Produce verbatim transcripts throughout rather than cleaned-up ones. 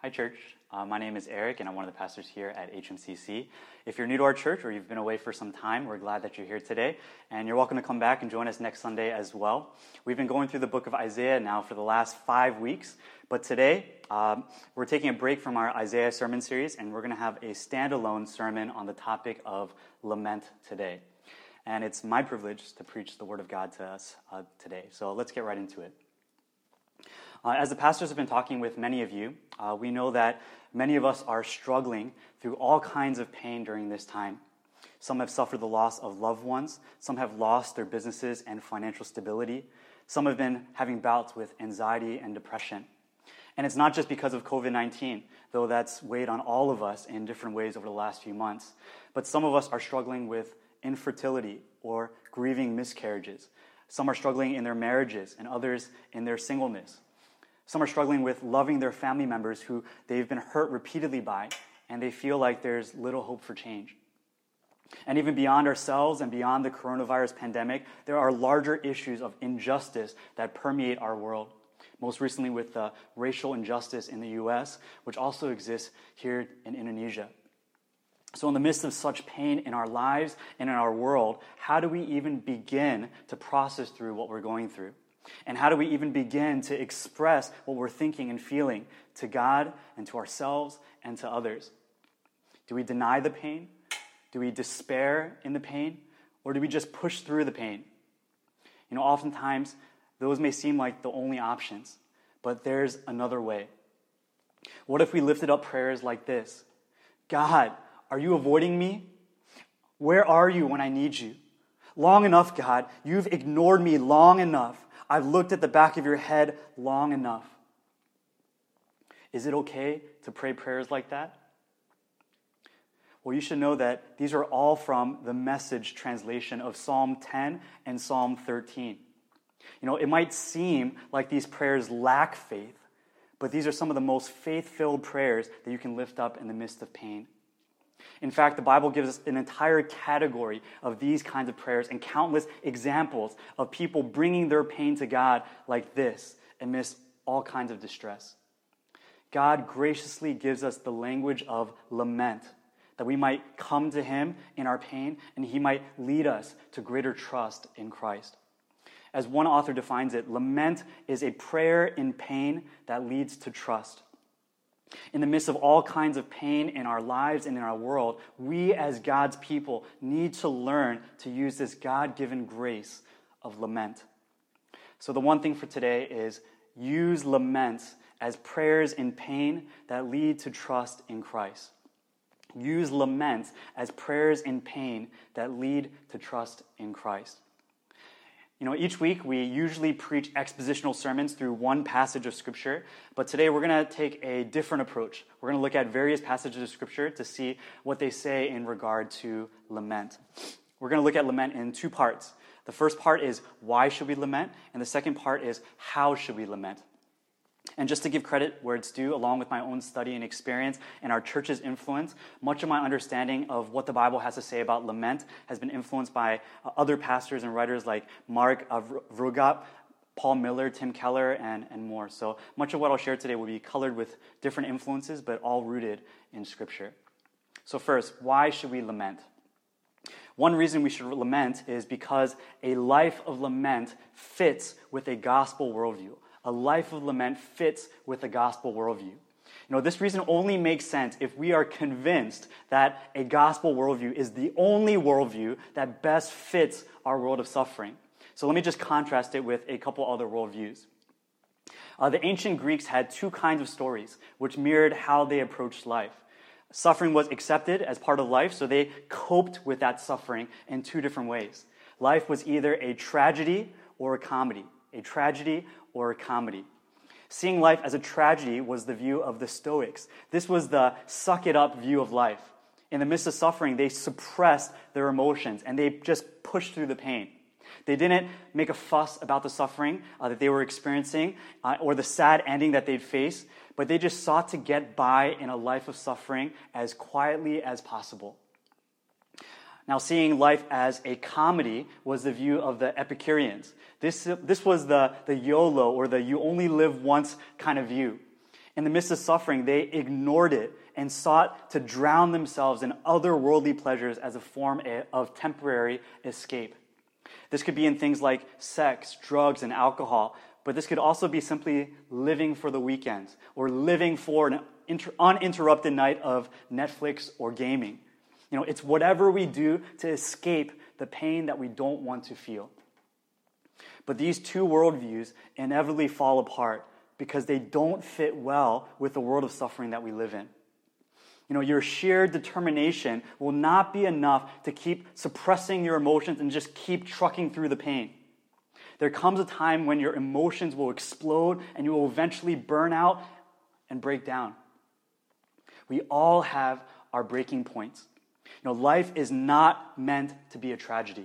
Hi, church. Uh, my name is Eric, and I'm one of the pastors here at H M C C. If you're new to our church or you've been away for some time, we're glad that you're here today, and you're welcome to come back and join us next Sunday as well. We've been going through the book of Isaiah now for the last five weeks, but today um, we're taking a break from our Isaiah sermon series, and we're going to have a standalone sermon on the topic of lament today. And it's my privilege to preach the Word of God to us uh, today. So let's get right into it. Uh, as the pastors have been talking with many of you, uh, we know that many of us are struggling through all kinds of pain during this time. Some have suffered the loss of loved ones. Some have lost their businesses and financial stability. Some have been having bouts with anxiety and depression. And it's not just because of covid nineteen, though that's weighed on all of us in different ways over the last few months. But some of us are struggling with infertility or grieving miscarriages. Some are struggling in their marriages and others in their singleness. Some are struggling with loving their family members who they've been hurt repeatedly by, and they feel like there's little hope for change. And even beyond ourselves and beyond the coronavirus pandemic, there are larger issues of injustice that permeate our world. Most recently with the racial injustice in the U S, which also exists here in Indonesia. So in the midst of such pain in our lives and in our world, how do we even begin to process through what we're going through? And how do we even begin to express what we're thinking and feeling to God and to ourselves and to others? Do we deny the pain? Do we despair in the pain? Or do we just push through the pain? You know, oftentimes, those may seem like the only options, but there's another way. What if we lifted up prayers like this? God, are you avoiding me? Where are you when I need you? Long enough, God. You've ignored me long enough. I've looked at the back of your head long enough. Is it okay to pray prayers like that? Well, you should know that these are all from the Message translation of Psalm ten and Psalm thirteen. You know, it might seem like these prayers lack faith, but these are some of the most faith-filled prayers that you can lift up in the midst of pain. In fact, the Bible gives us an entire category of these kinds of prayers and countless examples of people bringing their pain to God like this amidst all kinds of distress. God graciously gives us the language of lament, that we might come to Him in our pain and He might lead us to greater trust in Christ. As one author defines it, lament is a prayer in pain that leads to trust. In the midst of all kinds of pain in our lives and in our world, we as God's people need to learn to use this God-given grace of lament. So the one thing for today is use lament as prayers in pain that lead to trust in Christ. Use lament as prayers in pain that lead to trust in Christ. You know, each week we usually preach expositional sermons through one passage of Scripture, but today we're going to take a different approach. We're going to look at various passages of Scripture to see what they say in regard to lament. We're going to look at lament in two parts. The first part is why should we lament, and the second part is how should we lament. And just to give credit where it's due, along with my own study and experience and our church's influence, much of my understanding of what the Bible has to say about lament has been influenced by uh, other pastors and writers like Mark uh, Vroegop, Paul Miller, Tim Keller, and, and more. So much of what I'll share today will be colored with different influences, but all rooted in Scripture. So first, why should we lament? One reason we should lament is because a life of lament fits with a gospel worldview. A life of lament fits with the gospel worldview. You know, this reason only makes sense if we are convinced that a gospel worldview is the only worldview that best fits our world of suffering. So let me just contrast it with a couple other worldviews. Uh, the ancient Greeks had two kinds of stories which mirrored how they approached life. Suffering was accepted as part of life, so they coped with that suffering in two different ways. Life was either a tragedy or a comedy. A tragedy or a comedy. Seeing life as a tragedy was the view of the Stoics. This was the suck-it-up view of life. In the midst of suffering, they suppressed their emotions and they just pushed through the pain. They didn't make a fuss about the suffering uh, that they were experiencing uh, or the sad ending that they'd face, but they just sought to get by in a life of suffering as quietly as possible. Now, seeing life as a comedy was the view of the Epicureans. This, this was the, the YOLO, or the you only live once kind of view. In the midst of suffering, they ignored it and sought to drown themselves in other worldly pleasures as a form of temporary escape. This could be in things like sex, drugs, and alcohol, but this could also be simply living for the weekends or living for an inter- uninterrupted night of Netflix or gaming. You know, it's whatever we do to escape the pain that we don't want to feel. But these two worldviews inevitably fall apart because they don't fit well with the world of suffering that we live in. You know, your sheer determination will not be enough to keep suppressing your emotions and just keep trucking through the pain. There comes a time when your emotions will explode and you will eventually burn out and break down. We all have our breaking points. You know, life is not meant to be a tragedy.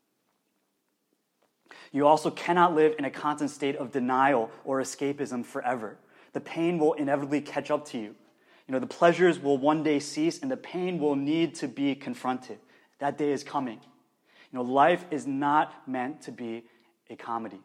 You also cannot live in a constant state of denial or escapism forever. The pain will inevitably catch up to you. You know, the pleasures will one day cease and the pain will need to be confronted. That day is coming. You know, life is not meant to be a comedy.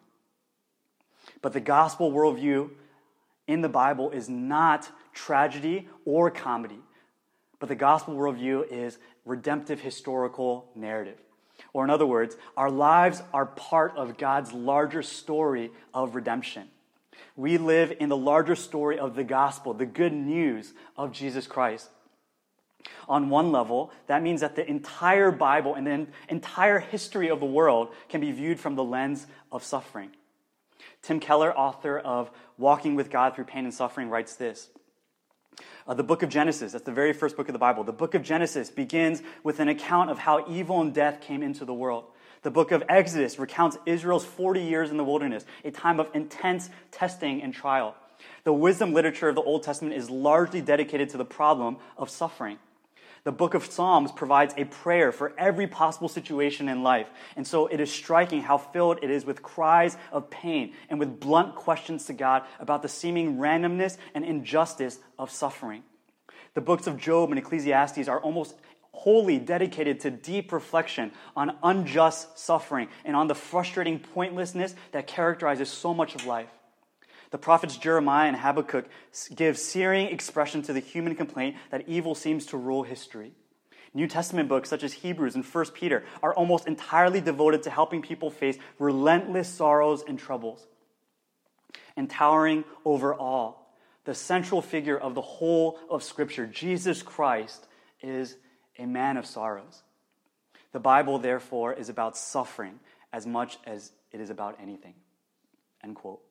But the gospel worldview in the Bible is not tragedy or comedy. But the gospel worldview is redemptive historical narrative. Or in other words, our lives are part of God's larger story of redemption. We live in the larger story of the gospel, the good news of Jesus Christ. On one level, that means that the entire Bible and the entire history of the world can be viewed from the lens of suffering. Tim Keller, author of Walking with God Through Pain and Suffering, writes this. Uh, the book of Genesis, that's the very first book of the Bible. The book of Genesis begins with an account of how evil and death came into the world. The book of Exodus recounts Israel's forty years in the wilderness, a time of intense testing and trial. The wisdom literature of the Old Testament is largely dedicated to the problem of suffering. The book of Psalms provides a prayer for every possible situation in life. And so it is striking how filled it is with cries of pain and with blunt questions to God about the seeming randomness and injustice of suffering. The books of Job and Ecclesiastes are almost wholly dedicated to deep reflection on unjust suffering and on the frustrating pointlessness that characterizes so much of life. The prophets Jeremiah and Habakkuk give searing expression to the human complaint that evil seems to rule history. New Testament books such as Hebrews and First Peter are almost entirely devoted to helping people face relentless sorrows and troubles. And towering over all, the central figure of the whole of Scripture, Jesus Christ, is a man of sorrows. The Bible, therefore, is about suffering as much as it is about anything. End quote.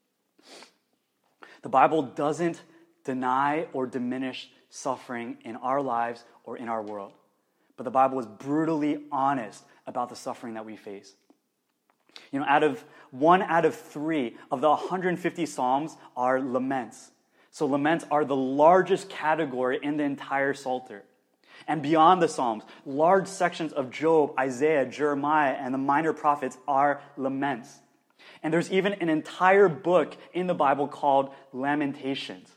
The Bible doesn't deny or diminish suffering in our lives or in our world. But the Bible is brutally honest about the suffering that we face. You know, out of one out of three of the one hundred fifty Psalms are laments. So laments are the largest category in the entire Psalter. And beyond the Psalms, large sections of Job, Isaiah, Jeremiah, and the minor prophets are laments. And there's even an entire book in the Bible called Lamentations.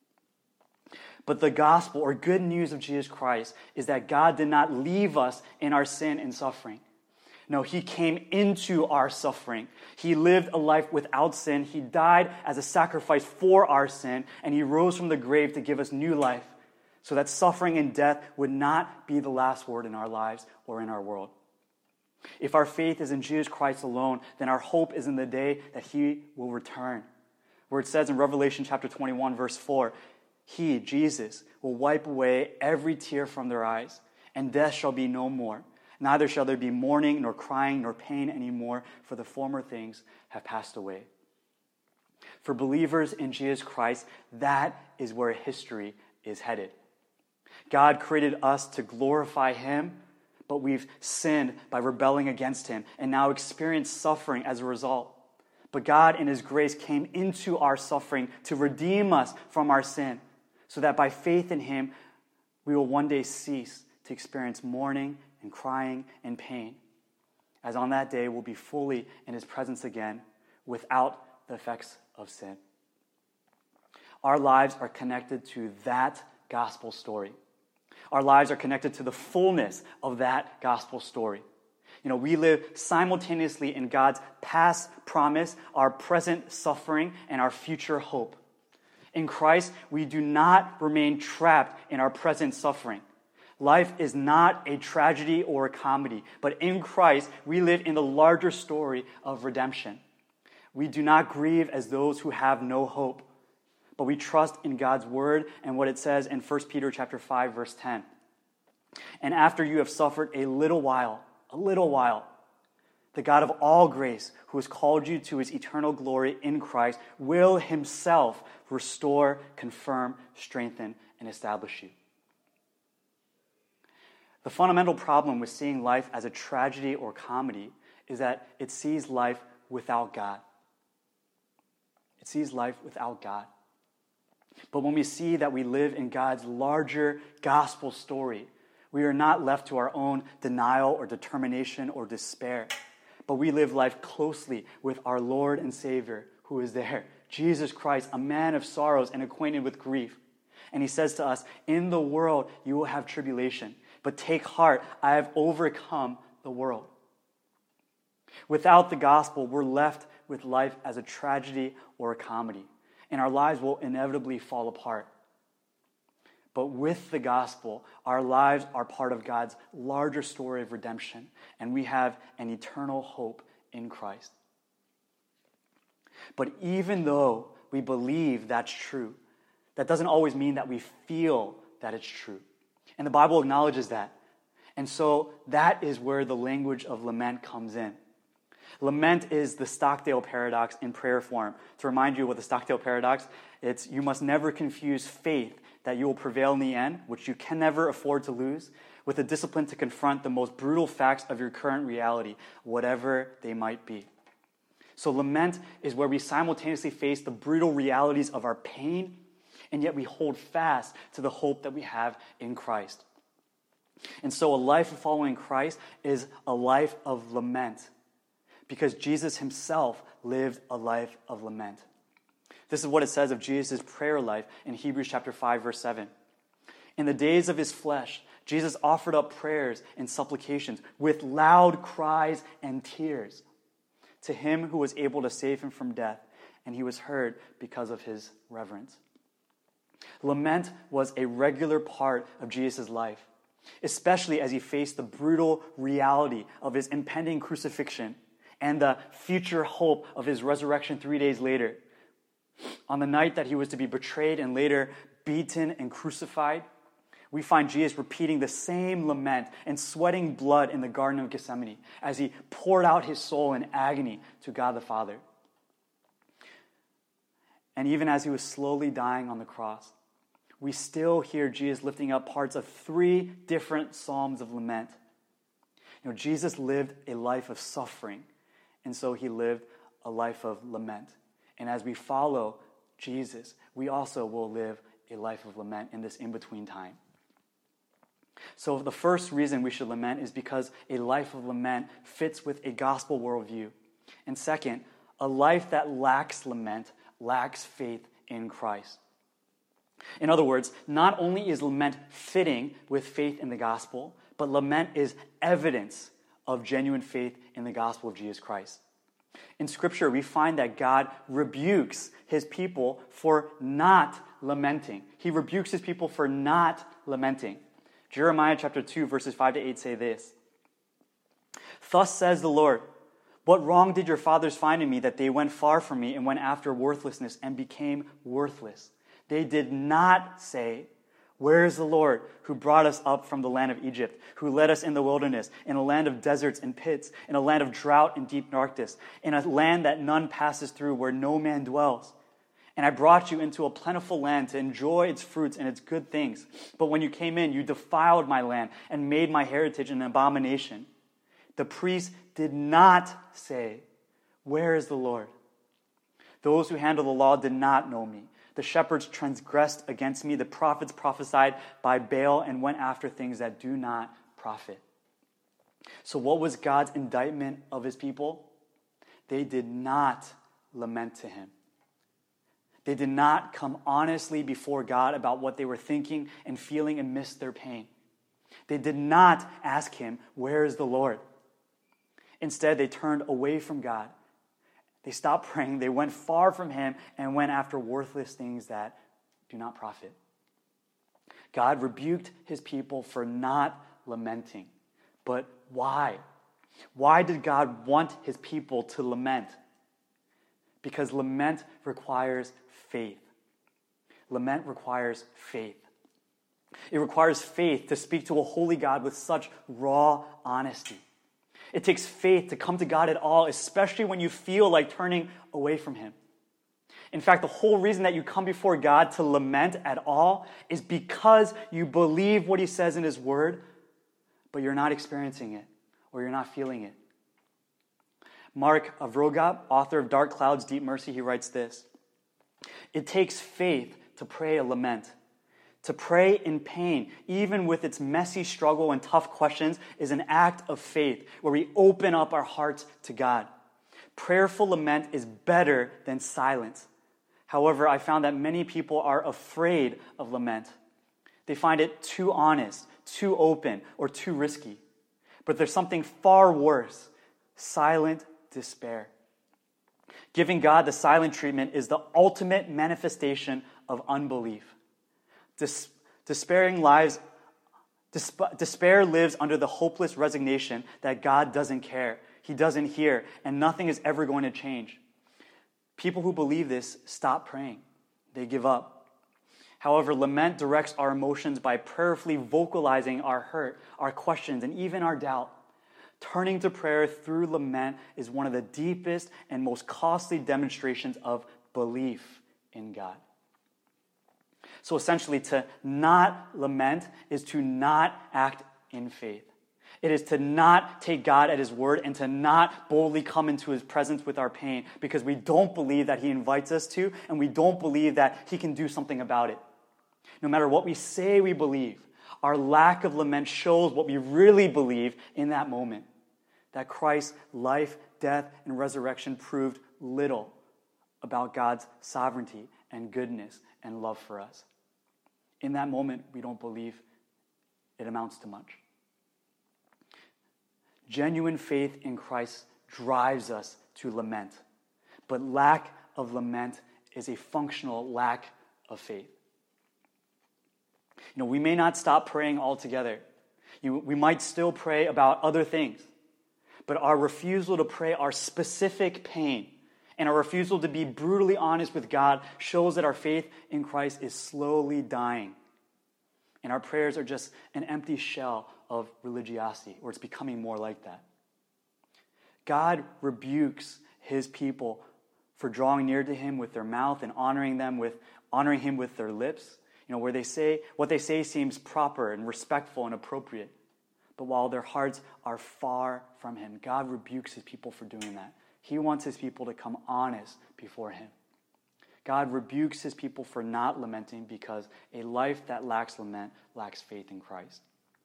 But the gospel, or good news of Jesus Christ, is that God did not leave us in our sin and suffering. No, he came into our suffering. He lived a life without sin. He died as a sacrifice for our sin, and he rose from the grave to give us new life, so that suffering and death would not be the last word in our lives or in our world. If our faith is in Jesus Christ alone, then our hope is in the day that he will return. Where it says in Revelation chapter twenty-one, verse four, he, Jesus, will wipe away every tear from their eyes, and death shall be no more. Neither shall there be mourning, nor crying, nor pain anymore, for the former things have passed away. For believers in Jesus Christ, that is where history is headed. God created us to glorify him, but we've sinned by rebelling against him and now experience suffering as a result. But God, in his grace, came into our suffering to redeem us from our sin, so that by faith in him, we will one day cease to experience mourning and crying and pain, as on that day we'll be fully in his presence again without the effects of sin. Our lives are connected to that gospel story. Our lives are connected to the fullness of that gospel story. You know, we live simultaneously in God's past promise, our present suffering, and our future hope. In Christ, we do not remain trapped in our present suffering. Life is not a tragedy or a comedy, but in Christ, we live in the larger story of redemption. We do not grieve as those who have no hope, but we trust in God's word and what it says in First Peter chapter five, verse ten. And after you have suffered a little while, a little while, the God of all grace, who has called you to his eternal glory in Christ, will himself restore, confirm, strengthen, and establish you. The fundamental problem with seeing life as a tragedy or comedy is that it sees life without God. It sees life without God. But when we see that we live in God's larger gospel story, we are not left to our own denial or determination or despair, but we live life closely with our Lord and Savior who is there, Jesus Christ, a man of sorrows and acquainted with grief. And he says to us, in the world you will have tribulation, but take heart, I have overcome the world. Without the gospel, we're left with life as a tragedy or a comedy, and our lives will inevitably fall apart. But with the gospel, our lives are part of God's larger story of redemption, and we have an eternal hope in Christ. But even though we believe that's true, that doesn't always mean that we feel that it's true. And the Bible acknowledges that. And so that is where the language of lament comes in. Lament is the Stockdale paradox in prayer form. To remind you what the Stockdale paradox, it's you must never confuse faith that you will prevail in the end, which you can never afford to lose, with the discipline to confront the most brutal facts of your current reality, whatever they might be. So lament is where we simultaneously face the brutal realities of our pain, and yet we hold fast to the hope that we have in Christ. And so a life of following Christ is a life of lament, because Jesus himself lived a life of lament. This is what it says of Jesus' prayer life in Hebrews chapter five, verse seven. In the days of his flesh, Jesus offered up prayers and supplications with loud cries and tears to him who was able to save him from death, and he was heard because of his reverence. Lament was a regular part of Jesus' life, especially as he faced the brutal reality of his impending crucifixion and the future hope of his resurrection three days later. On the night that he was to be betrayed and later beaten and crucified, we find Jesus repeating the same lament and sweating blood in the Garden of Gethsemane as he poured out his soul in agony to God the Father. And even as he was slowly dying on the cross, we still hear Jesus lifting up parts of three different psalms of lament. You know, Jesus lived a life of suffering, and so he lived a life of lament. And as we follow Jesus, we also will live a life of lament in this in-between time. So the first reason we should lament is because a life of lament fits with a gospel worldview. And second, a life that lacks lament lacks faith in Christ. In other words, not only is lament fitting with faith in the gospel, but lament is evidence of genuine faith in the gospel of Jesus Christ. In Scripture, we find that God rebukes his people for not lamenting. He rebukes his people for not lamenting. Jeremiah chapter two, verses five to eight say this. Thus says the Lord, what wrong did your fathers find in me that they went far from me and went after worthlessness and became worthless? They did not say, where is the Lord who brought us up from the land of Egypt, who led us in the wilderness, in a land of deserts and pits, in a land of drought and deep darkness, in a land that none passes through, where no man dwells? And I brought you into a plentiful land to enjoy its fruits and its good things. But when you came in, you defiled my land and made my heritage an abomination. The priests did not say, where is the Lord? Those who handle the law did not know me. The shepherds transgressed against me. The prophets prophesied by Baal and went after things that do not profit. So what was God's indictment of his people? They did not lament to him. They did not come honestly before God about what they were thinking and feeling amidst their pain. They did not ask him, where is the Lord? Instead, they turned away from God. They stopped praying. They went far from him and went after worthless things that do not profit. God rebuked his people for not lamenting. But why? Why did God want his people to lament? Because lament requires faith. Lament requires faith. It requires faith to speak to a holy God with such raw honesty. It takes faith to come to God at all, especially when you feel like turning away from him. In fact, the whole reason that you come before God to lament at all is because you believe what he says in his word, but you're not experiencing it or you're not feeling it. Mark Vroegop, author of Dark Clouds, Deep Mercy, he writes this: "It takes faith to pray a lament. To pray in pain, even with its messy struggle and tough questions, is an act of faith where we open up our hearts to God. Prayerful lament is better than silence. However, I found that many people are afraid of lament. They find it too honest, too open, or too risky. But there's something far worse: silent despair. Giving God the silent treatment is the ultimate manifestation of unbelief. Dis- despairing lives, disp- despair lives under the hopeless resignation that God doesn't care, he doesn't hear, and nothing is ever going to change. People who believe this stop praying. They give up. However, lament directs our emotions by prayerfully vocalizing our hurt, our questions, and even our doubt. Turning to prayer through lament is one of the deepest and most costly demonstrations of belief in God. So essentially, to not lament is to not act in faith. It is to not take God at his word and to not boldly come into his presence with our pain because we don't believe that he invites us to, and we don't believe that he can do something about it. No matter what we say we believe, our lack of lament shows what we really believe in that moment. That Christ's life, death, and resurrection proved little about God's sovereignty and goodness and love for us. In that moment, we don't believe it amounts to much. Genuine faith in Christ drives us to lament, but lack of lament is a functional lack of faith. You know, we may not stop praying altogether. You, we might still pray about other things, but our refusal to pray our specific pain and our refusal to be brutally honest with God shows that our faith in Christ is slowly dying. And our prayers are just an empty shell of religiosity, or it's becoming more like that. God rebukes his people for drawing near to him with their mouth and honoring them with honoring him with their lips. You know, where they say what they say seems proper and respectful and appropriate. But while their hearts are far from him, God rebukes his people for doing that. He wants his people to come honest before him. God rebukes his people for not lamenting because a life that lacks lament lacks faith in Christ.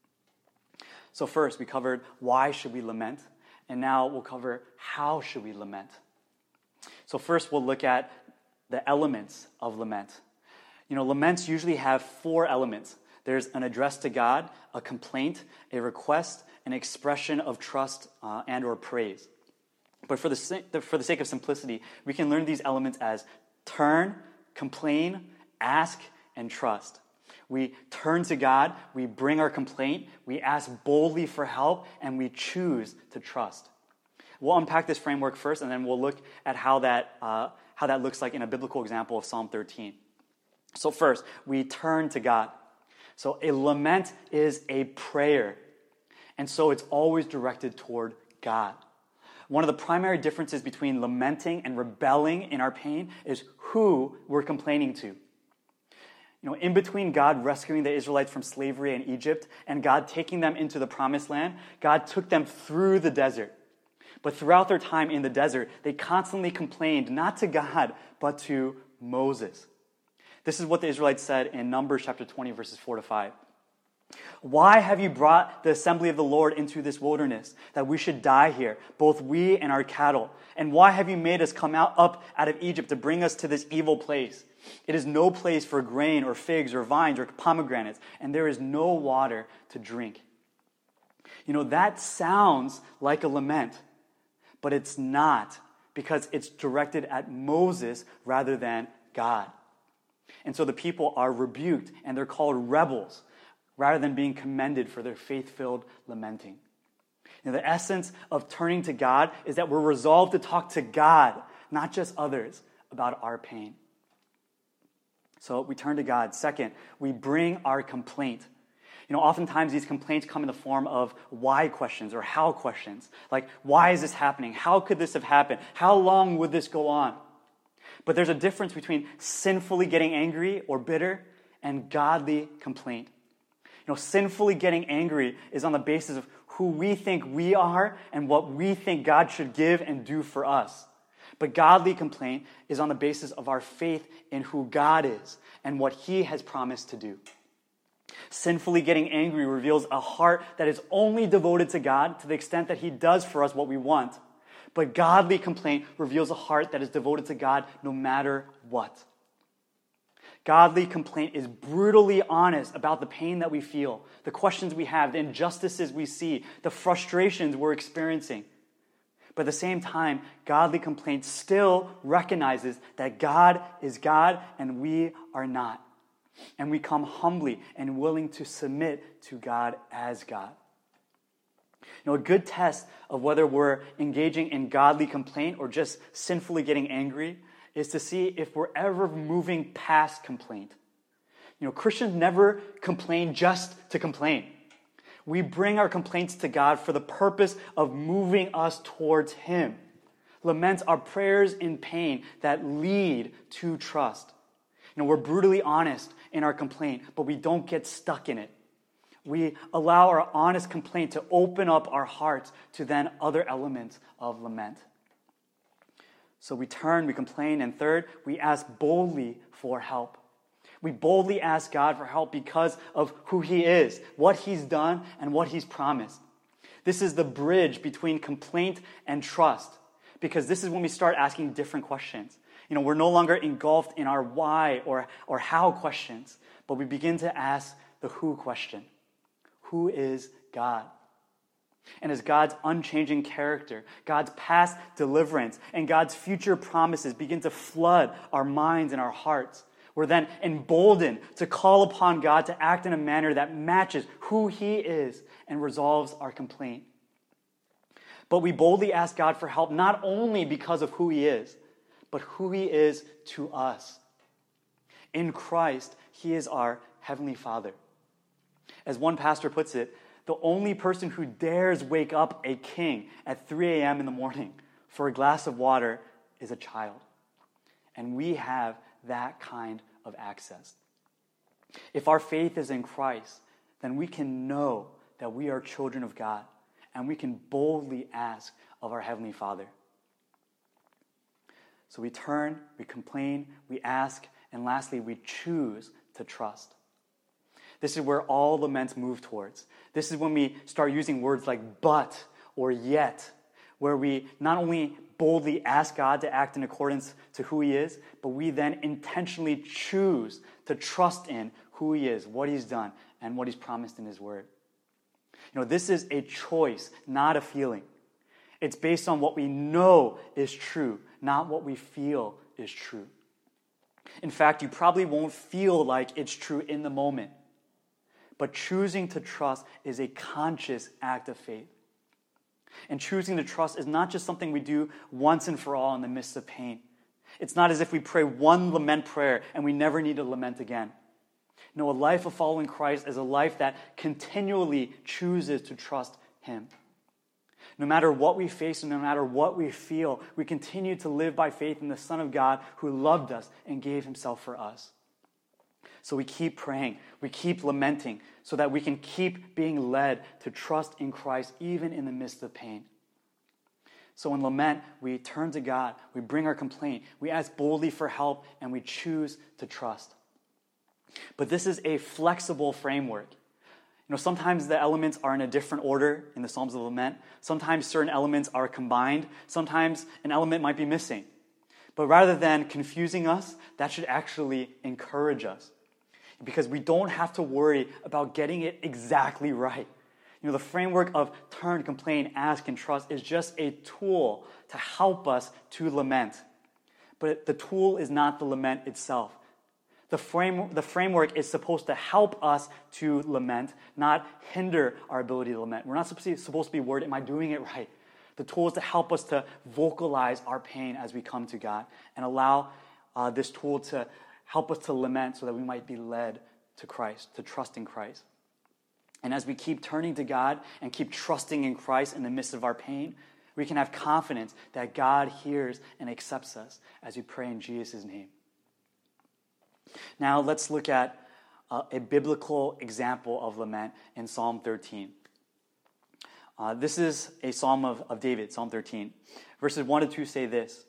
So first, we covered why should we lament, and now we'll cover how should we lament. So first, we'll look at the elements of lament. You know, laments usually have four elements. There's an address to God, a complaint, a request, an expression of trust uh, and or praise. But for the, for the sake of simplicity, we can learn these elements as turn, complain, ask, and trust. We turn to God, we bring our complaint, we ask boldly for help, and we choose to trust. We'll unpack this framework first, and then we'll look at how that, uh, how that looks like in a biblical example of Psalm thirteen. So first, we turn to God. So a lament is a prayer, and so it's always directed toward God. One of the primary differences between lamenting and rebelling in our pain is who we're complaining to. You know, in between God rescuing the Israelites from slavery in Egypt and God taking them into the promised land, God took them through the desert. But throughout their time in the desert, they constantly complained not to God, but to Moses. This is what the Israelites said in Numbers chapter twenty, verses four to five. Why have you brought the assembly of the Lord into this wilderness, that we should die here, both we and our cattle? And why have you made us come out up out of Egypt to bring us to this evil place? It is no place for grain or figs or vines or pomegranates, and there is no water to drink. You know, that sounds like a lament, but it's not, because it's directed at Moses rather than God. And so the people are rebuked and they're called rebels rather than being commended for their faith-filled lamenting. And the essence of turning to God is that we're resolved to talk to God, not just others, about our pain. So we turn to God. Second, we bring our complaint. You know, oftentimes these complaints come in the form of why questions or how questions. Like, why is this happening? How could this have happened? How long would this go on? But there's a difference between sinfully getting angry or bitter and godly complaint. You know, sinfully getting angry is on the basis of who we think we are and what we think God should give and do for us. But godly complaint is on the basis of our faith in who God is and what He has promised to do. Sinfully getting angry reveals a heart that is only devoted to God to the extent that He does for us what we want. But godly complaint reveals a heart that is devoted to God no matter what. Godly complaint is brutally honest about the pain that we feel, the questions we have, the injustices we see, the frustrations we're experiencing. But at the same time, godly complaint still recognizes that God is God and we are not. And we come humbly and willing to submit to God as God. You know, a good test of whether we're engaging in godly complaint or just sinfully getting angry is to see if we're ever moving past complaint. You know, Christians never complain just to complain. We bring our complaints to God for the purpose of moving us towards Him. Laments are prayers in pain that lead to trust. You know, we're brutally honest in our complaint, but we don't get stuck in it. We allow our honest complaint to open up our hearts to then other elements of lament. So we turn, we complain, and third, we ask boldly for help. We boldly ask God for help because of who He is, what He's done, and what He's promised. This is the bridge between complaint and trust, because this is when we start asking different questions. You know, we're no longer engulfed in our why or, or how questions, but we begin to ask the who question. Who is God? And as God's unchanging character, God's past deliverance, and God's future promises begin to flood our minds and our hearts, we're then emboldened to call upon God to act in a manner that matches who He is and resolves our complaint. But we boldly ask God for help not only because of who He is, but who He is to us. In Christ, He is our Heavenly Father. As one pastor puts it, the only person who dares wake up a king at three a.m. in the morning for a glass of water is a child. And we have that kind of access. If our faith is in Christ, then we can know that we are children of God, and we can boldly ask of our Heavenly Father. So we turn, we complain, we ask, and lastly, we choose to trust. This is where all laments move towards. This is when we start using words like but or yet, where we not only boldly ask God to act in accordance to who He is, but we then intentionally choose to trust in who He is, what He's done, and what He's promised in His Word. You know, this is a choice, not a feeling. It's based on what we know is true, not what we feel is true. In fact, you probably won't feel like it's true in the moment. But choosing to trust is a conscious act of faith. And choosing to trust is not just something we do once and for all in the midst of pain. It's not as if we pray one lament prayer and we never need to lament again. No, a life of following Christ is a life that continually chooses to trust Him. No matter what we face and no matter what we feel, we continue to live by faith in the Son of God who loved us and gave Himself for us. So we keep praying, we keep lamenting, so that we can keep being led to trust in Christ even in the midst of pain. So in lament, we turn to God, we bring our complaint, we ask boldly for help, and we choose to trust. But this is a flexible framework. You know, sometimes the elements are in a different order in the Psalms of Lament. Sometimes certain elements are combined. Sometimes an element might be missing. But rather than confusing us, that should actually encourage us, because we don't have to worry about getting it exactly right. You know, the framework of turn, complain, ask, and trust is just a tool to help us to lament. But the tool is not the lament itself. The frame, the framework is supposed to help us to lament, not hinder our ability to lament. We're not supposed to, supposed to be worried, am I doing it right? The tool is to help us to vocalize our pain as we come to God and allow uh, this tool to help us to lament so that we might be led to Christ, to trust in Christ. And as we keep turning to God and keep trusting in Christ in the midst of our pain, we can have confidence that God hears and accepts us as we pray in Jesus' name. Now let's look at uh, a biblical example of lament in Psalm thirteen. Uh, this is a psalm of, of David, Psalm thirteen. Verses one to two say this: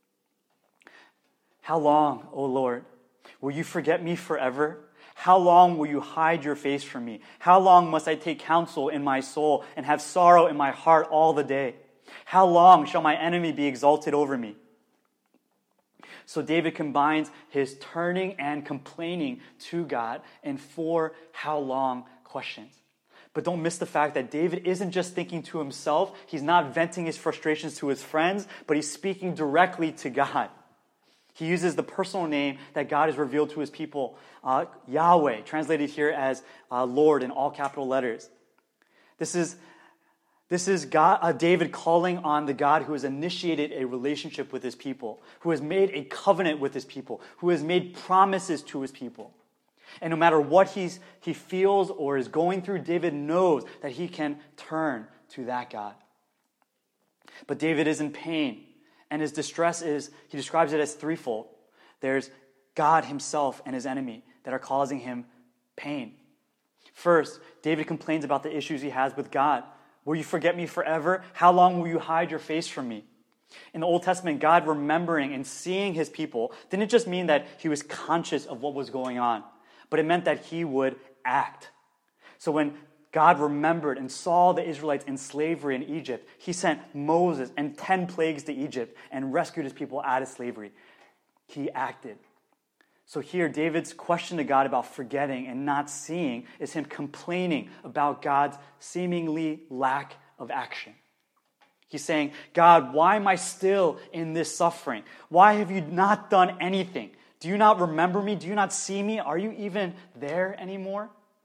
How long, O Lord, will you forget me forever? How long will you hide your face from me? How long must I take counsel in my soul and have sorrow in my heart all the day? How long shall my enemy be exalted over me? So David combines his turning and complaining to God in four how long questions. But don't miss the fact that David isn't just thinking to himself. He's not venting his frustrations to his friends, but he's speaking directly to God. He uses the personal name that God has revealed to his people, uh, Yahweh, translated here as uh, Lord in all capital letters. This is This is God, uh, David calling on the God who has initiated a relationship with his people, who has made a covenant with his people, who has made promises to his people. And no matter what he's, he feels or is going through, David knows that he can turn to that God. But David is in pain, and his distress is, he describes it as threefold. There's God himself and his enemy that are causing him pain. First, David complains about the issues he has with God. Will you forget me forever? How long will you hide your face from me? In the Old Testament, God remembering and seeing his people didn't just mean that he was conscious of what was going on, but it meant that he would act. So when God remembered and saw the Israelites in slavery in Egypt, he sent Moses and ten plagues to Egypt and rescued his people out of slavery. He acted. So here, David's question to God about forgetting and not seeing is him complaining about God's seemingly lack of action. He's saying, God, why am I still in this suffering? Why have you not done anything? Do you not remember me? Do you not see me? Are you even there anymore?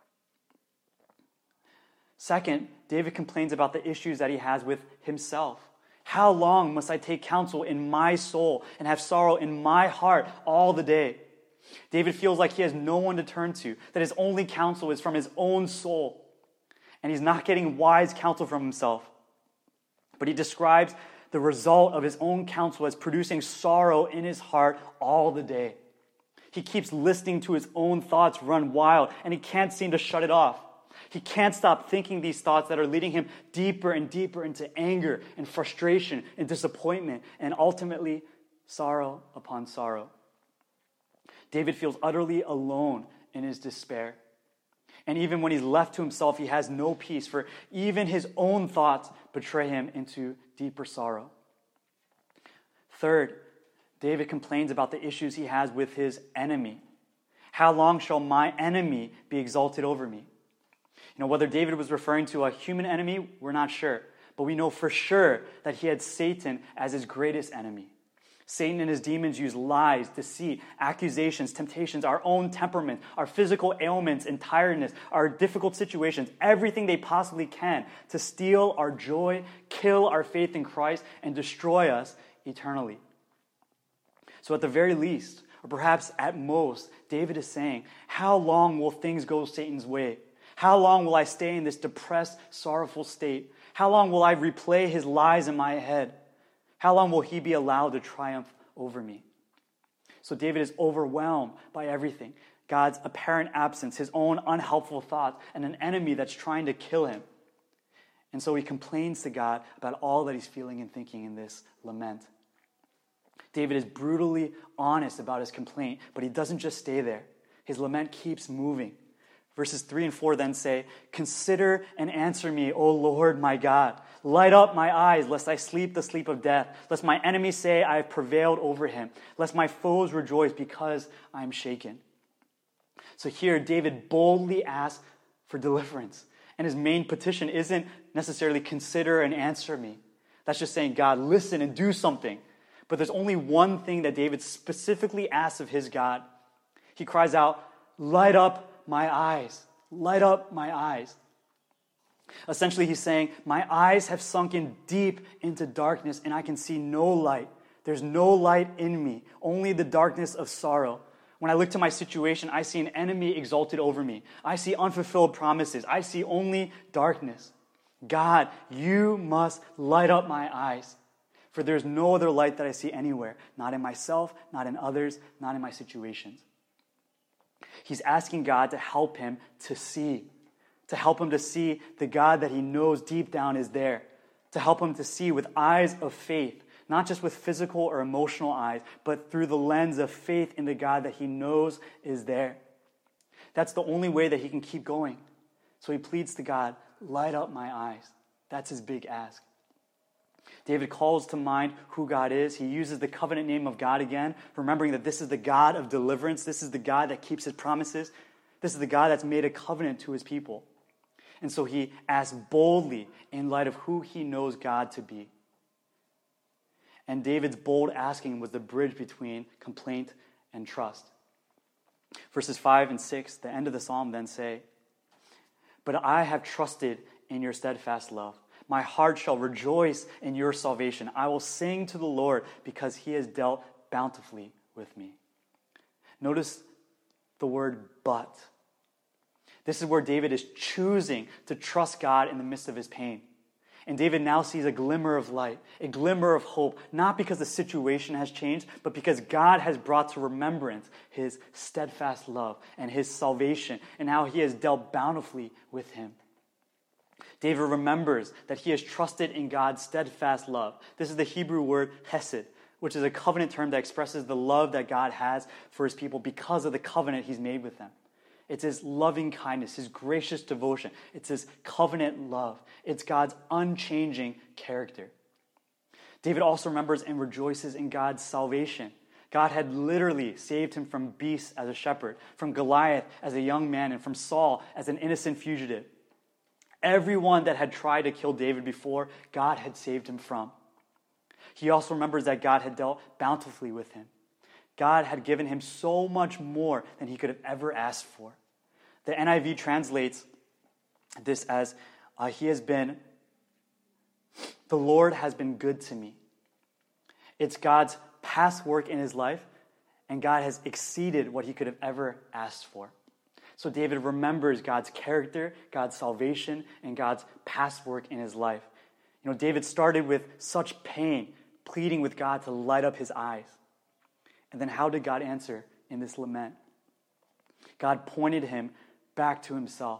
Second, David complains about the issues that he has with himself. How long must I take counsel in my soul and have sorrow in my heart all the day? David feels like he has no one to turn to, that his only counsel is from his own soul, and he's not getting wise counsel from himself. But he describes the result of his own counsel as producing sorrow in his heart all the day. He keeps listening to his own thoughts run wild, and he can't seem to shut it off. He can't stop thinking these thoughts that are leading him deeper and deeper into anger and frustration and disappointment, and ultimately sorrow upon sorrow. David feels utterly alone in his despair. And even when he's left to himself, he has no peace, for even his own thoughts betray him into deeper sorrow. Third, David complains about the issues he has with his enemy. How long shall my enemy be exalted over me? You know, whether David was referring to a human enemy, we're not sure. But we know for sure that he had Satan as his greatest enemy. Satan and his demons use lies, deceit, accusations, temptations, our own temperament, our physical ailments and tiredness, our difficult situations, everything they possibly can to steal our joy, kill our faith in Christ, and destroy us eternally. So at the very least, or perhaps at most, David is saying, how long will things go Satan's way? How long will I stay in this depressed, sorrowful state? How long will I replay his lies in my head? How long will he be allowed to triumph over me? So David is overwhelmed by everything. God's apparent absence, his own unhelpful thoughts, and an enemy that's trying to kill him. And so he complains to God about all that he's feeling and thinking in this lament. David is brutally honest about his complaint, but he doesn't just stay there. His lament keeps moving. Verses three and four then say, consider and answer me, O Lord my God. Light up my eyes, lest I sleep the sleep of death. Lest my enemies say I have prevailed over him. Lest my foes rejoice because I am shaken. So here, David boldly asks for deliverance. And his main petition isn't necessarily consider and answer me. That's just saying, God, listen and do something. But there's only one thing that David specifically asks of his God. He cries out, "Light up my eyes, light up my eyes." Essentially, he's saying, my eyes have sunken deep into darkness and I can see no light. There's no light in me, only the darkness of sorrow. When I look to my situation, I see an enemy exalted over me. I see unfulfilled promises. I see only darkness. God, you must light up my eyes, for there's no other light that I see anywhere, not in myself, not in others, not in my situations. He's asking God to help him to see, to help him to see the God that he knows deep down is there, to help him to see with eyes of faith, not just with physical or emotional eyes, but through the lens of faith in the God that he knows is there. That's the only way that he can keep going. So he pleads to God, light up my eyes. That's his big ask. David calls to mind who God is. He uses the covenant name of God again, remembering that this is the God of deliverance. This is the God that keeps his promises. This is the God that's made a covenant to his people. And so he asks boldly in light of who he knows God to be. And David's bold asking was the bridge between complaint and trust. Verses five and six, the end of the psalm then say, "But I have trusted in your steadfast love. My heart shall rejoice in your salvation. I will sing to the Lord because he has dealt bountifully with me." Notice the word "but." This is where David is choosing to trust God in the midst of his pain. And David now sees a glimmer of light, a glimmer of hope, not because the situation has changed, but because God has brought to remembrance his steadfast love and his salvation and how he has dealt bountifully with him. David remembers that he has trusted in God's steadfast love. This is the Hebrew word hesed, which is a covenant term that expresses the love that God has for his people because of the covenant he's made with them. It's his loving kindness, his gracious devotion. It's his covenant love. It's God's unchanging character. David also remembers and rejoices in God's salvation. God had literally saved him from beasts as a shepherd, from Goliath as a young man, and from Saul as an innocent fugitive. Everyone that had tried to kill David before, God had saved him from. He also remembers that God had dealt bountifully with him. God had given him so much more than he could have ever asked for. The N I V translates this as, uh, he has been, the Lord has been good to me. It's God's past work in his life, and God has exceeded what he could have ever asked for. So David remembers God's character, God's salvation, and God's past work in his life. You know, David started with such pain, pleading with God to light up his eyes. And then how did God answer in this lament? God pointed him back to himself.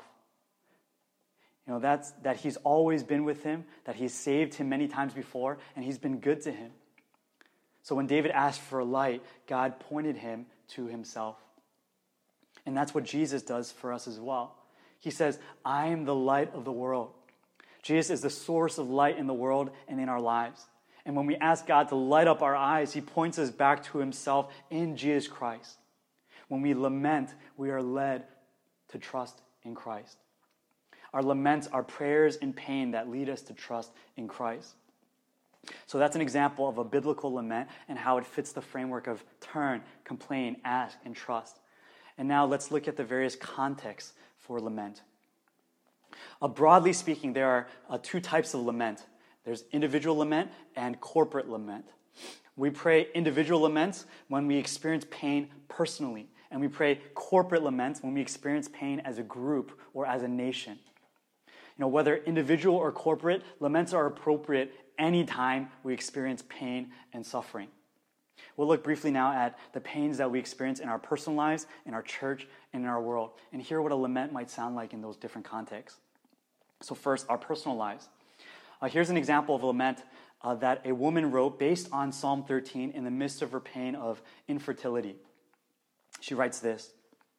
You know, that's that he's always been with him, that he's saved him many times before, and he's been good to him. So when David asked for a light, God pointed him to himself. And that's what Jesus does for us as well. He says, "I am the light of the world." Jesus is the source of light in the world and in our lives. And when we ask God to light up our eyes, he points us back to himself in Jesus Christ. When we lament, we are led to trust in Christ. Our laments are prayers in pain that lead us to trust in Christ. So that's an example of a biblical lament and how it fits the framework of turn, complain, ask, and trust. And now let's look at the various contexts for lament. Uh, broadly speaking, there are uh, two types of lament. There's individual lament and corporate lament. We pray individual laments when we experience pain personally, and we pray corporate laments when we experience pain as a group or as a nation. You know, whether individual or corporate, laments are appropriate anytime we experience pain and suffering. We'll look briefly now at the pains that we experience in our personal lives, in our church, and in our world, and hear what a lament might sound like in those different contexts. So first, our personal lives. Uh, here's an example of a lament uh, that a woman wrote based on Psalm thirteen in the midst of her pain of infertility. She writes this: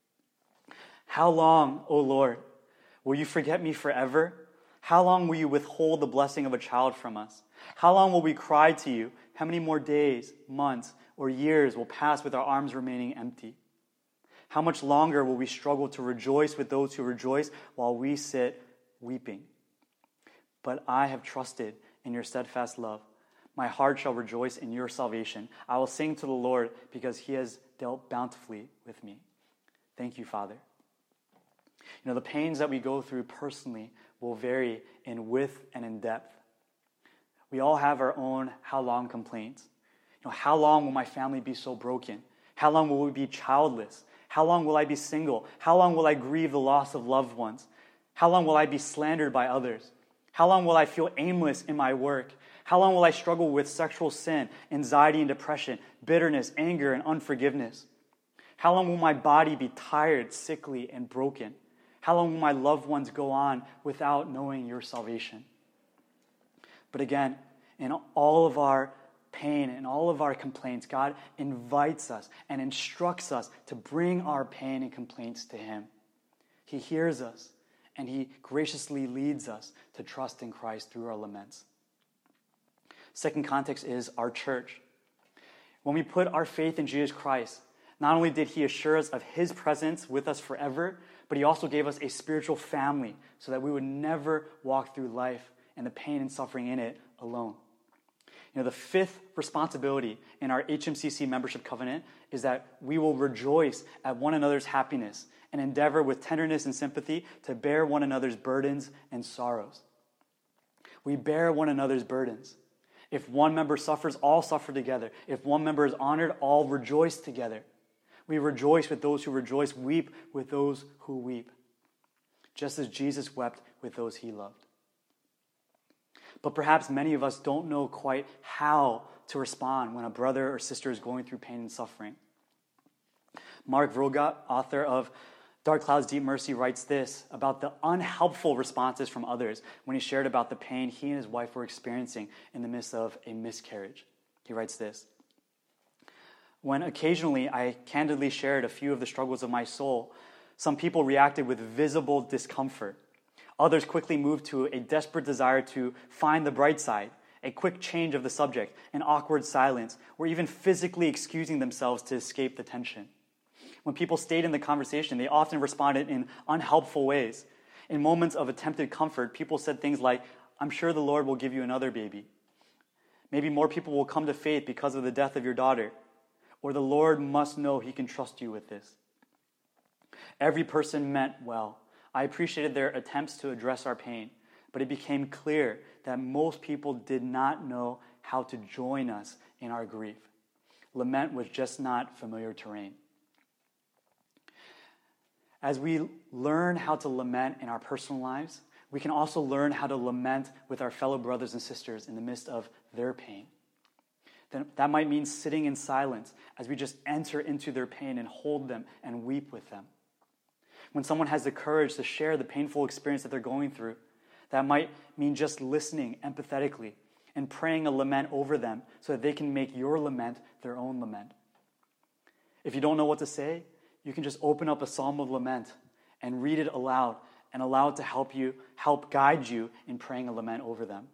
"How long, O Lord, will you forget me forever? How long will you withhold the blessing of a child from us? How long will we cry to you? How many more days, months, or years will pass with our arms remaining empty? How much longer will we struggle to rejoice with those who rejoice while we sit weeping? But I have trusted in your steadfast love. My heart shall rejoice in your salvation. I will sing to the Lord because he has dealt bountifully with me." Thank you, Father. You know, the pains that we go through personally will vary in width and in depth. We all have our own how long complaints. You know, how long will my family be so broken? How long will we be childless? How long will I be single? How long will I grieve the loss of loved ones? How long will I be slandered by others? How long will I feel aimless in my work? How long will I struggle with sexual sin, anxiety and depression, bitterness, anger, and unforgiveness? How long will my body be tired, sickly, and broken? How long will my loved ones go on without knowing your salvation? But again, in all of our pain and all of our complaints, God invites us and instructs us to bring our pain and complaints to Him. He hears us, and He graciously leads us to trust in Christ through our laments. Second context is our church. When we put our faith in Jesus Christ, not only did He assure us of His presence with us forever, but He also gave us a spiritual family so that we would never walk through life and the pain and suffering in it alone. You know, the fifth responsibility in our H M C C membership covenant is that we will rejoice at one another's happiness and endeavor with tenderness and sympathy to bear one another's burdens and sorrows. We bear one another's burdens. If one member suffers, all suffer together. If one member is honored, all rejoice together. We rejoice with those who rejoice, weep with those who weep, just as Jesus wept with those He loved. But perhaps many of us don't know quite how to respond when a brother or sister is going through pain and suffering. Mark Vroegop, author of Dark Clouds, Deep Mercy, writes this about the unhelpful responses from others when he shared about the pain he and his wife were experiencing in the midst of a miscarriage. He writes this: "When occasionally I candidly shared a few of the struggles of my soul, some people reacted with visible discomfort. Others quickly moved to a desperate desire to find the bright side, a quick change of the subject, an awkward silence, or even physically excusing themselves to escape the tension. When people stayed in the conversation, they often responded in unhelpful ways. In moments of attempted comfort, people said things like, 'I'm sure the Lord will give you another baby.' Maybe more people will come to faith because of the death of your daughter. Or the Lord must know He can trust you with this." Every person meant well. I appreciated their attempts to address our pain, but it became clear that most people did not know how to join us in our grief. Lament was just not familiar terrain. As we learn how to lament in our personal lives, we can also learn how to lament with our fellow brothers and sisters in the midst of their pain. Then that might mean sitting in silence as we just enter into their pain and hold them and weep with them. When someone has the courage to share the painful experience that they're going through, that might mean just listening empathetically and praying a lament over them so that they can make your lament their own lament. If you don't know what to say, you can just open up a psalm of lament and read it aloud and allow it to help you, help guide you in praying a lament over them.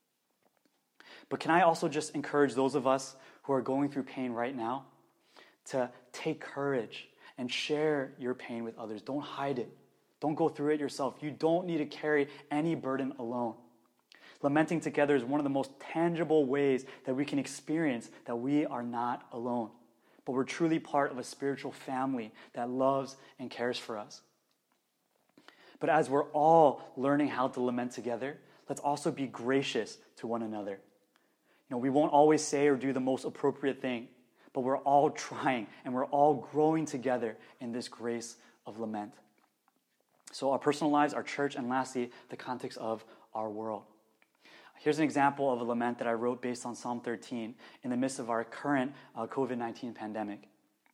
But can I also just encourage those of us who are going through pain right now to take courage and share your pain with others. Don't hide it. Don't go through it yourself. You don't need to carry any burden alone. Lamenting together is one of the most tangible ways that we can experience that we are not alone, but we're truly part of a spiritual family that loves and cares for us. But as we're all learning how to lament together, let's also be gracious to one another. You know, we won't always say or do the most appropriate thing, but we're all trying and we're all growing together in this grace of lament. So our personal lives, our church, and lastly, the context of our world. Here's an example of a lament that I wrote based on Psalm thirteen in the midst of our current uh, covid nineteen pandemic.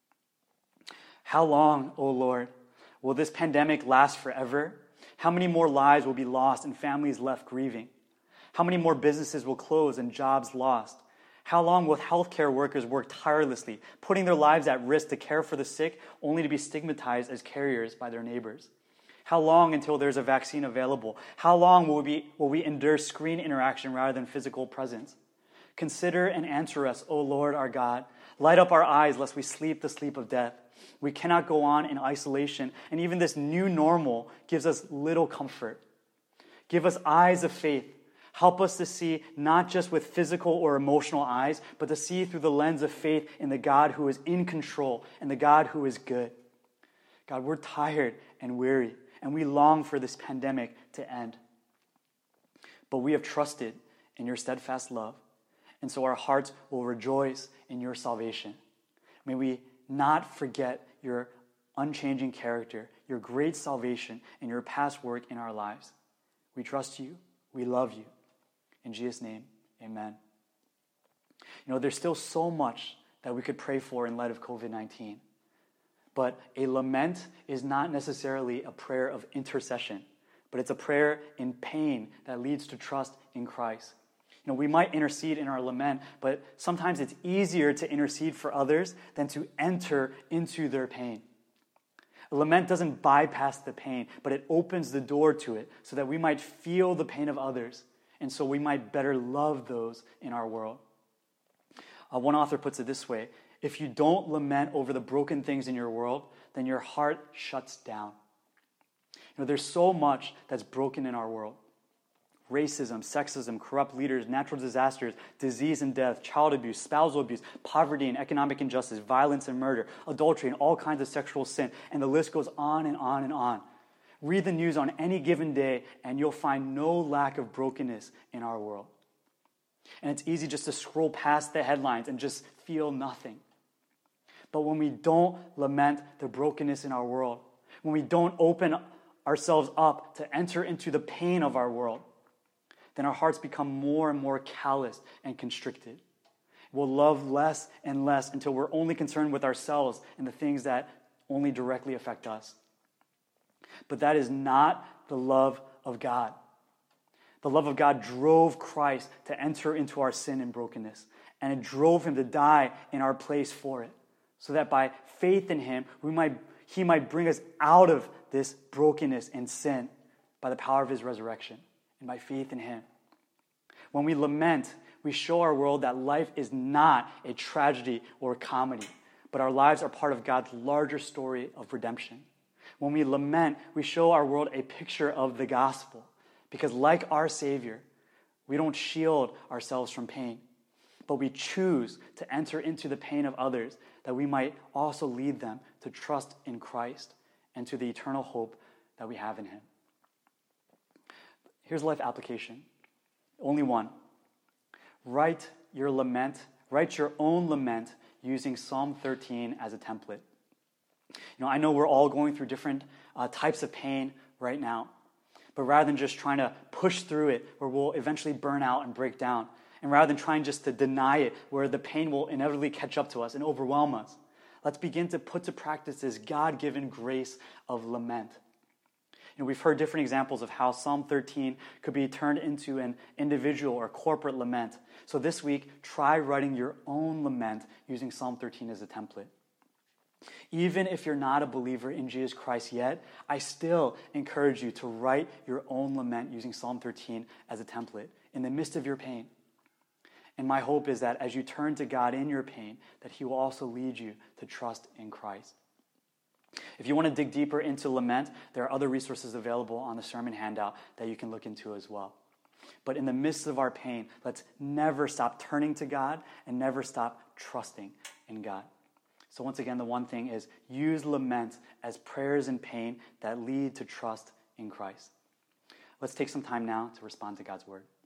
How long, O Lord, will this pandemic last forever? How many more lives will be lost and families left grieving? How many more businesses will close and jobs lost? How long will healthcare workers work tirelessly, putting their lives at risk to care for the sick, only to be stigmatized as carriers by their neighbors? How long until there's a vaccine available? How long will we, will we endure screen interaction rather than physical presence? Consider and answer us, O Lord our God. Light up our eyes lest we sleep the sleep of death. We cannot go on in isolation, and even this new normal gives us little comfort. Give us eyes of faith. Help us to see not just with physical or emotional eyes, but to see through the lens of faith in the God who is in control and the God who is good. God, we're tired and weary, and we long for this pandemic to end. But we have trusted in your steadfast love, and so our hearts will rejoice in your salvation. May we not forget your unchanging character, your great salvation, and your past work in our lives. We trust you. We love you. In Jesus' name, amen. You know, there's still so much that we could pray for in light of covid nineteen. But a lament is not necessarily a prayer of intercession, but it's a prayer in pain that leads to trust in Christ. You know, we might intercede in our lament, but sometimes it's easier to intercede for others than to enter into their pain. A lament doesn't bypass the pain, but it opens the door to it so that we might feel the pain of others, and so we might better love those in our world. Uh, one author puts it this way: if you don't lament over the broken things in your world, then your heart shuts down. You know, there's so much that's broken in our world. Racism, sexism, corrupt leaders, natural disasters, disease and death, child abuse, spousal abuse, poverty and economic injustice, violence and murder, adultery and all kinds of sexual sin, and the list goes on and on and on. Read the news on any given day, and you'll find no lack of brokenness in our world. And it's easy just to scroll past the headlines and just feel nothing. But when we don't lament the brokenness in our world, when we don't open ourselves up to enter into the pain of our world, then our hearts become more and more calloused and constricted. We'll love less and less until we're only concerned with ourselves and the things that only directly affect us. But that is not the love of God. The love of God drove Christ to enter into our sin and brokenness, and it drove him to die in our place for it, so that by faith in him, we might, he might bring us out of this brokenness and sin by the power of his resurrection and by faith in him. When we lament, we show our world that life is not a tragedy or a comedy, but our lives are part of God's larger story of redemption. When we lament, we show our world a picture of the gospel, because like our Savior, we don't shield ourselves from pain, but we choose to enter into the pain of others that we might also lead them to trust in Christ and to the eternal hope that we have in him. Here's a life application. Only one. Write your lament, write your own lament using Psalm thirteen as a template. You know, I know we're all going through different uh, types of pain right now, but rather than just trying to push through it where we'll eventually burn out and break down, and rather than trying just to deny it where the pain will inevitably catch up to us and overwhelm us, let's begin to put to practice this God-given grace of lament. You know, we've heard different examples of how Psalm thirteen could be turned into an individual or corporate lament. So this week, try writing your own lament using Psalm thirteen as a template. Even if you're not a believer in Jesus Christ yet, I still encourage you to write your own lament using Psalm thirteen as a template in the midst of your pain. And my hope is that as you turn to God in your pain, that he will also lead you to trust in Christ. If you want to dig deeper into lament, there are other resources available on the sermon handout that you can look into as well. But in the midst of our pain, let's never stop turning to God and never stop trusting in God. So once again, the one thing is use lament as prayers in pain that lead to trust in Christ. Let's take some time now to respond to God's word.